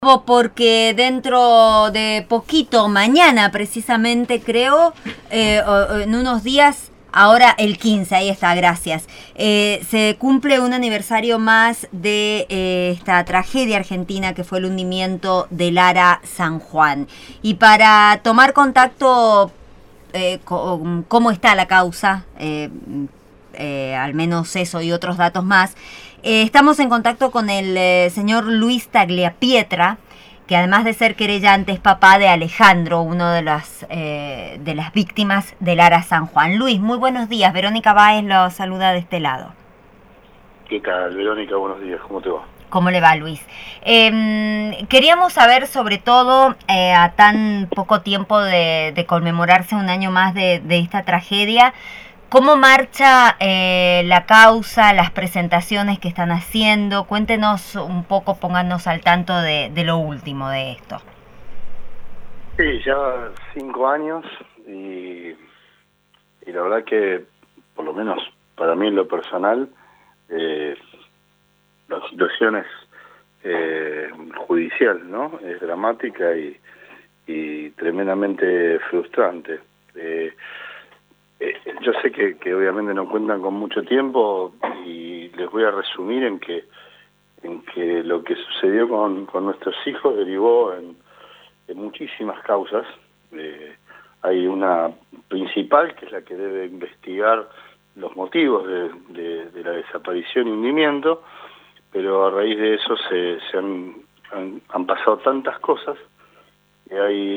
Porque dentro de poquito, mañana precisamente creo, en unos días, ahora el 15, ahí está, gracias, se cumple un aniversario más de esta tragedia argentina que fue el hundimiento del Ara San Juan. Y para tomar contacto con cómo está la causa, al menos eso y otros datos más, estamos en contacto con el señor Luis Tagliapietra, que además de ser querellante es papá de Alejandro, uno de las víctimas del Ara San Juan. Luis, muy buenos días. Verónica Báez lo saluda de este lado. ¿Qué tal, Verónica? Buenos días. ¿Cómo te va? ¿Cómo le va, Luis? Queríamos saber, sobre todo, a tan poco tiempo de conmemorarse un año más de esta tragedia, ¿cómo marcha la causa, las presentaciones que están haciendo? Cuéntenos un poco, pónganos al tanto de lo último de esto. Sí, ya 5 años y la verdad que, por lo menos para mí en lo personal, la situación es judicial, ¿no? Es dramática y tremendamente frustrante. Yo sé que obviamente no cuentan con mucho tiempo y les voy a resumir en que lo que sucedió con nuestros hijos derivó en muchísimas causas. Hay una principal que es la que debe investigar los motivos de la desaparición y hundimiento, pero a raíz de eso han pasado tantas cosas que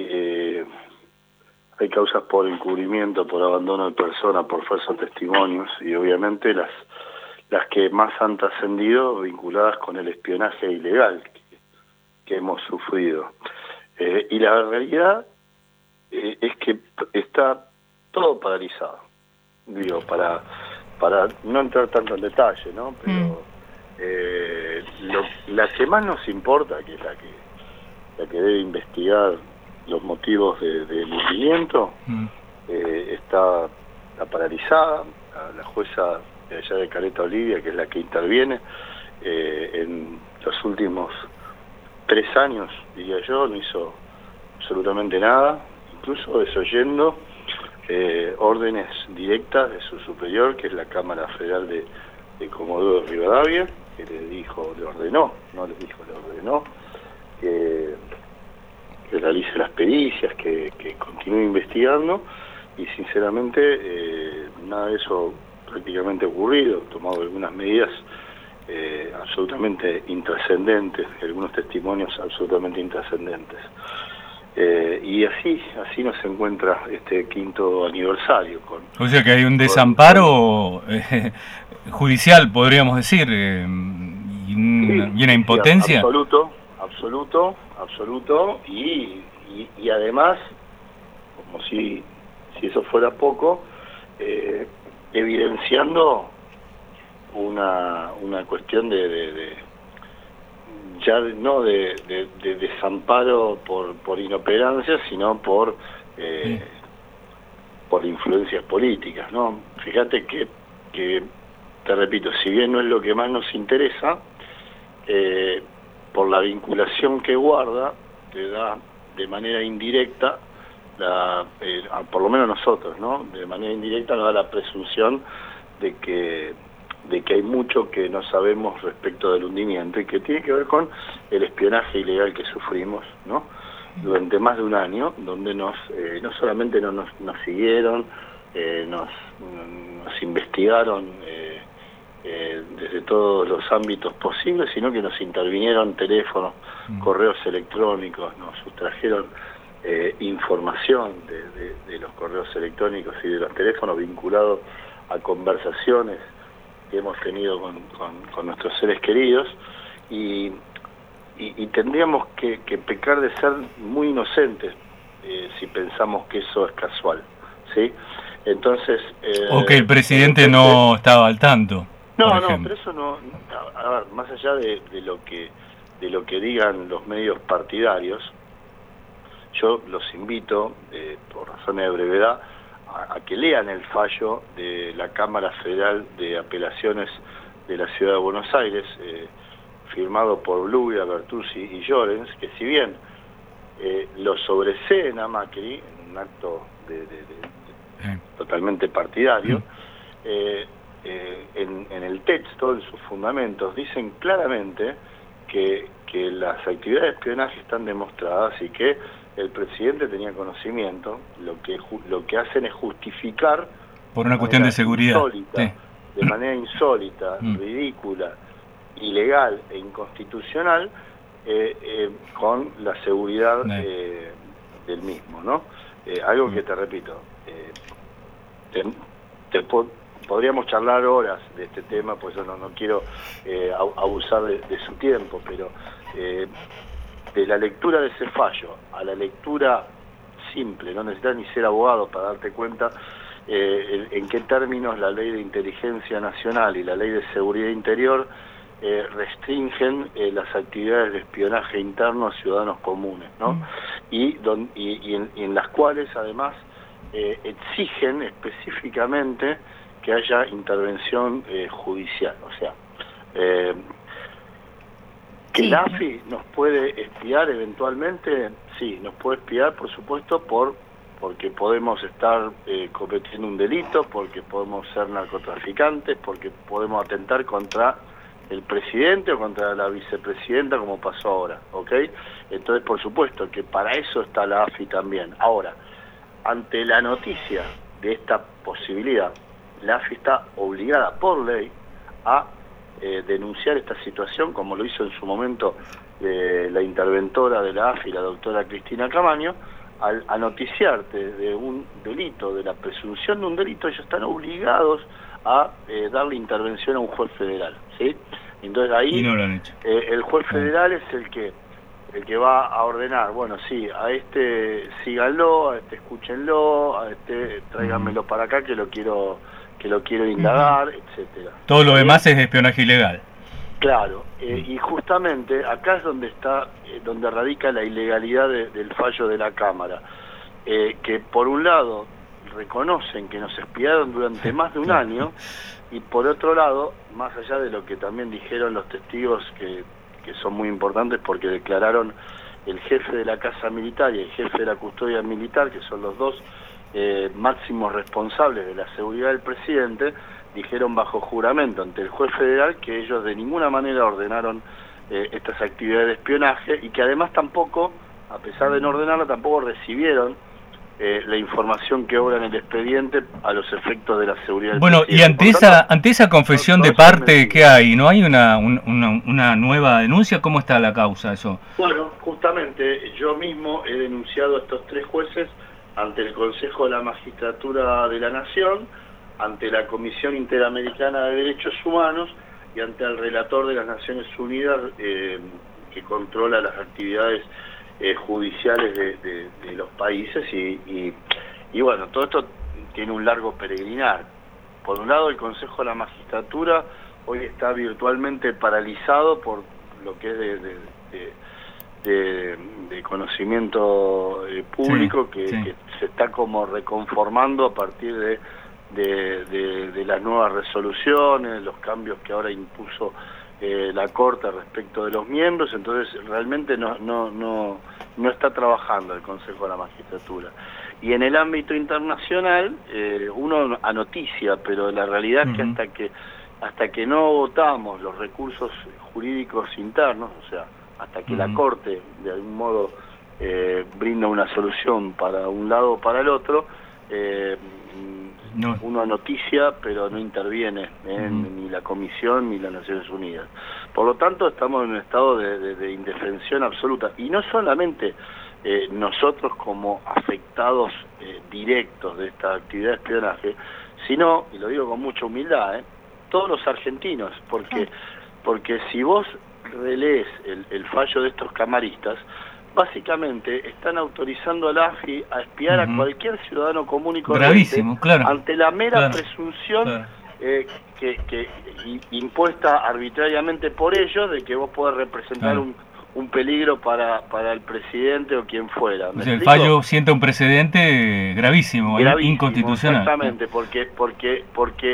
hay causas por encubrimiento, por abandono de persona, por falsos testimonios y obviamente las que más han trascendido vinculadas con el espionaje ilegal que hemos sufrido. Y la realidad es que está todo paralizado. Digo, para no entrar tanto en detalle, ¿no? Pero la que más nos importa, que es la que debe investigar los motivos del hundimiento, está paralizada. La jueza de allá de Caleta Olivia, que es la que interviene, en los últimos 3 años, diría yo, no hizo absolutamente nada, incluso desoyendo órdenes directas de su superior, que es la Cámara Federal de Comodoro Rivadavia, que le ordenó que realice las pericias, que continúe investigando, y sinceramente nada de eso prácticamente ocurrido. Tomado algunas medidas absolutamente intrascendentes, algunos testimonios absolutamente intrascendentes. Y así nos encuentra este 5º aniversario. O sea que hay un desamparo judicial, podríamos decir, y una impotencia. Absoluto, y además, como si eso fuera poco, evidenciando una cuestión ya no de desamparo por inoperancia, sino por influencias políticas, ¿no? Fíjate que te repito, si bien no es lo que más nos interesa, por la vinculación que guarda, te da de manera indirecta, por lo menos nosotros, ¿no? De manera indirecta nos da la presunción de que hay mucho que no sabemos respecto del hundimiento y que tiene que ver con el espionaje ilegal que sufrimos, ¿no? Durante más de un año, donde no solamente nos siguieron, nos investigaron desde todos los ámbitos posibles, sino que nos intervinieron teléfonos, correos electrónicos, nos sustrajeron información de los correos electrónicos y de los teléfonos vinculados a conversaciones que hemos tenido con nuestros seres queridos, y tendríamos que pecar de ser muy inocentes si pensamos que eso es casual, ¿sí? Entonces o que el presidente no estaba al tanto. No, pero eso no. A ver, más allá de lo que digan los medios partidarios, yo los invito, por razones de brevedad, a que lean el fallo de la Cámara Federal de Apelaciones de la Ciudad de Buenos Aires, firmado por Bluglia, Bertuzzi y Llorens, que si bien lo sobreseen a Macri en un acto totalmente partidario, en el texto, en sus fundamentos, dicen claramente que las actividades de espionaje están demostradas y que el presidente tenía conocimiento. Lo que hacen es justificar por una cuestión de seguridad, insólita, de manera insólita, ridícula, ilegal e inconstitucional, con la seguridad del mismo, ¿no? Algo que te repito, podríamos charlar horas de este tema, pues yo no quiero abusar de su tiempo, pero de la lectura de ese fallo a la lectura simple, no necesitas ni ser abogado para darte cuenta en qué términos la Ley de Inteligencia Nacional y la Ley de Seguridad Interior restringen las actividades de espionaje interno a ciudadanos comunes, ¿no? Y en las cuales además exigen específicamente que haya intervención judicial. O sea, que la AFI nos puede espiar eventualmente, sí, nos puede espiar, por supuesto, porque podemos estar cometiendo un delito, porque podemos ser narcotraficantes, porque podemos atentar contra el presidente o contra la vicepresidenta, como pasó ahora, ¿ok? Entonces, por supuesto que para eso está la AFI también. Ahora, ante la noticia de esta posibilidad, la AFI está obligada por ley a denunciar esta situación, como lo hizo en su momento la interventora de la AFI, la doctora Cristina Camaño. Al noticiarte de un delito, de la presunción de un delito, ellos están obligados a darle intervención a un juez federal, ¿sí? Entonces ahí no lo han hecho. El juez federal es el que va a ordenar, bueno, sí, a este síganlo, a este escúchenlo, a este tráiganmelo para acá que lo quiero indagar, etcétera. Todo lo demás es espionaje ilegal. Claro, y justamente acá es donde donde radica la ilegalidad del fallo de la Cámara, que por un lado reconocen que nos espiaron durante más de un año, y por otro lado, más allá de lo que también dijeron los testigos que son muy importantes porque declararon el jefe de la Casa Militar y el jefe de la Custodia Militar, que son los dos máximos responsables de la seguridad del presidente, dijeron bajo juramento ante el juez federal que ellos de ninguna manera ordenaron estas actividades de espionaje y que además tampoco, a pesar de no ordenarlo, tampoco recibieron la información que obra en el expediente a los efectos de la seguridad del presidente. Y ante esa confesión de parte, ¿qué hay? ¿No hay una nueva denuncia? ¿Cómo está la causa eso? Bueno, justamente yo mismo he denunciado a estos tres jueces ante el Consejo de la Magistratura de la Nación, ante la Comisión Interamericana de Derechos Humanos y ante el relator de las Naciones Unidas que controla las actividades judiciales de los países y bueno, todo esto tiene un largo peregrinar. Por un lado, el Consejo de la Magistratura hoy está virtualmente paralizado por lo que es de conocimiento público, que se está como reconformando a partir de las nuevas resoluciones, los cambios que ahora impuso la Corte respecto de los miembros. Entonces realmente no está trabajando el Consejo de la Magistratura. Y en el ámbito internacional uno anoticia, pero la realidad es que hasta que no votamos los recursos jurídicos internos, o sea, hasta que la Corte de algún modo brinda una solución para un lado o para el otro, uno anoticia pero no interviene ni la Comisión ni las Naciones Unidas. Por lo tanto estamos en un estado de indefensión absoluta, y no solamente nosotros como afectados directos de esta actividad de espionaje, sino, y lo digo con mucha humildad, todos los argentinos, porque si vos relees el fallo de estos camaristas, básicamente están autorizando a la AFI a espiar a cualquier ciudadano común y corriente, ante la mera presunción que impuesta arbitrariamente por ellos de que vos podés representar un peligro para el presidente o quien fuera. O sea, el fallo sienta un precedente gravísimo, inconstitucional. Exactamente, porque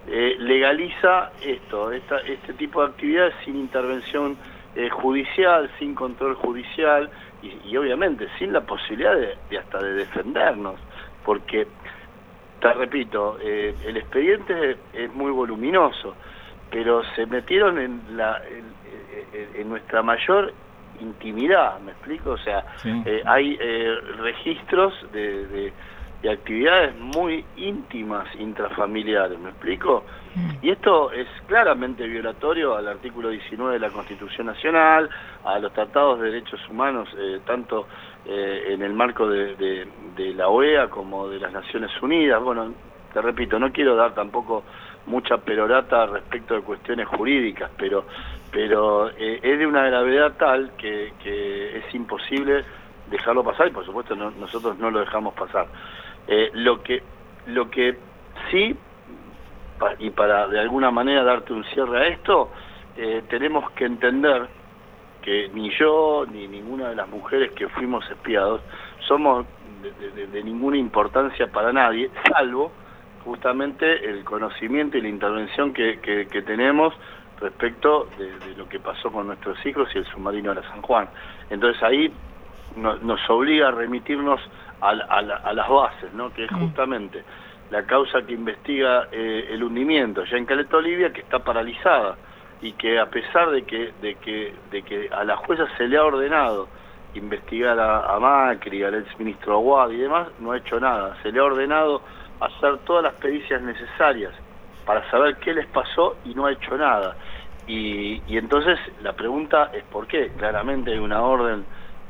legaliza este tipo de actividades sin intervención judicial, sin control judicial y obviamente sin la posibilidad de hasta de defendernos, porque te repito, el expediente es muy voluminoso, pero se metieron en nuestra mayor intimidad, ¿me explico? O sea, sí. Hay registros de actividades muy íntimas intrafamiliares, ¿me explico? Y esto es claramente violatorio al artículo 19 de la Constitución Nacional, a los tratados de derechos humanos, tanto en el marco de la OEA como de las Naciones Unidas. Bueno, te repito, no quiero dar tampoco mucha perorata respecto de cuestiones jurídicas, pero es de una gravedad tal que es imposible dejarlo pasar y por supuesto nosotros no lo dejamos pasar. Lo que sí, y para de alguna manera darte un cierre a esto, tenemos que entender que ni yo ni ninguna de las mujeres que fuimos espiados somos de ninguna importancia para nadie, salvo justamente el conocimiento y la intervención que tenemos respecto de lo que pasó con nuestros hijos y el submarino de la San Juan. Entonces ahí nos obliga a remitirnos a las bases, ¿no? Que es justamente la causa que investiga el hundimiento ya en Caleta Olivia, que está paralizada y que a pesar de que a la jueza se le ha ordenado investigar a Macri, al exministro Aguad y demás, no ha hecho nada. Se le ha ordenado hacer todas las pericias necesarias para saber qué les pasó y no ha hecho nada. Y entonces la pregunta es ¿por qué? Claramente hay una orden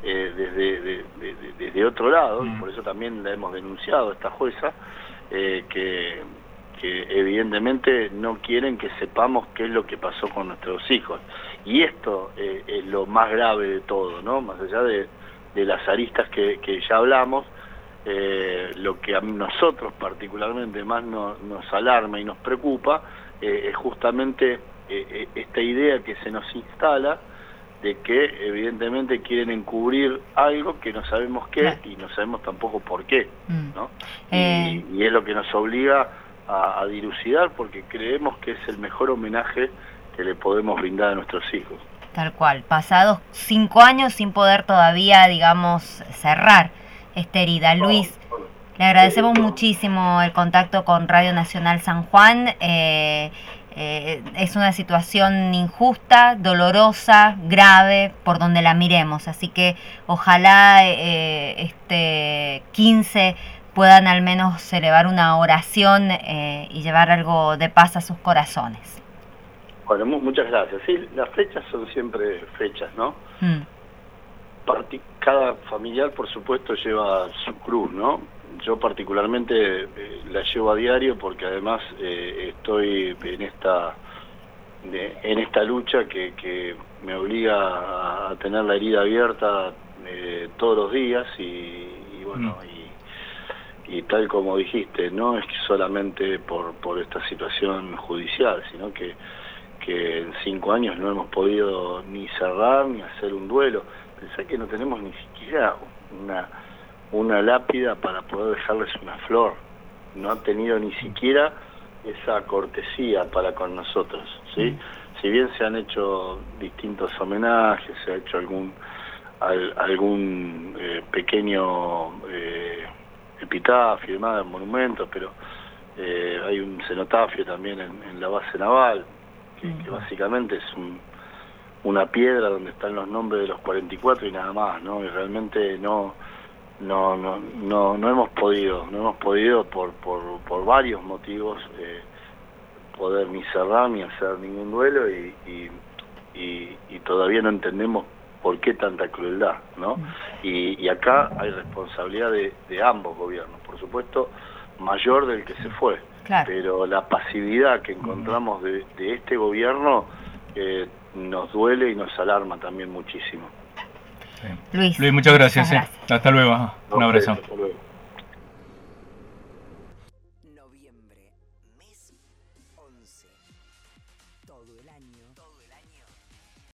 desde otro lado, y por eso también la hemos denunciado a esta jueza, que evidentemente no quieren que sepamos qué es lo que pasó con nuestros hijos. Y esto es lo más grave de todo, ¿no? Más allá de las aristas que ya hablamos, lo que a nosotros particularmente más nos alarma y nos preocupa es justamente esta idea que se nos instala de que evidentemente quieren encubrir algo que no sabemos qué y no sabemos tampoco por qué, ¿no? Y es lo que nos obliga a dilucidar, porque creemos que es el mejor homenaje que le podemos brindar a nuestros hijos. Tal cual, pasados 5 años sin poder todavía, digamos, cerrar esta herida. Luis, le agradecemos muchísimo el contacto con Radio Nacional San Juan. Es una situación injusta, dolorosa, grave, por donde la miremos. Así que ojalá este 15 puedan al menos elevar una oración y llevar algo de paz a sus corazones. Bueno, muchas gracias. Sí, las fechas son siempre fechas, ¿no? Cada familiar, por supuesto, lleva su cruz, ¿no? Yo particularmente la llevo a diario porque además estoy en esta lucha que me obliga a tener la herida abierta todos los días y bueno, y tal como dijiste, no es solamente por esta situación judicial, sino que en 5 años no hemos podido ni cerrar ni hacer un duelo. Pensá que no tenemos ni siquiera una lápida para poder dejarles una flor. No han tenido ni siquiera esa cortesía para con nosotros, ¿sí? Si bien se han hecho distintos homenajes, se ha hecho algún pequeño epitafio y demás, monumentos, pero hay un cenotafio también en la base naval, que básicamente es una piedra donde están los nombres de los 44 y nada más, ¿no? Y realmente no hemos podido por varios motivos poder ni cerrar ni hacer ningún duelo y todavía no entendemos por qué tanta crueldad, ¿no? Y acá hay responsabilidad de ambos gobiernos, por supuesto mayor del que se fue, claro. Pero la pasividad que encontramos de este gobierno nos duele y nos alarma también muchísimo. Luis, muchas gracias. Hasta luego. Un abrazo.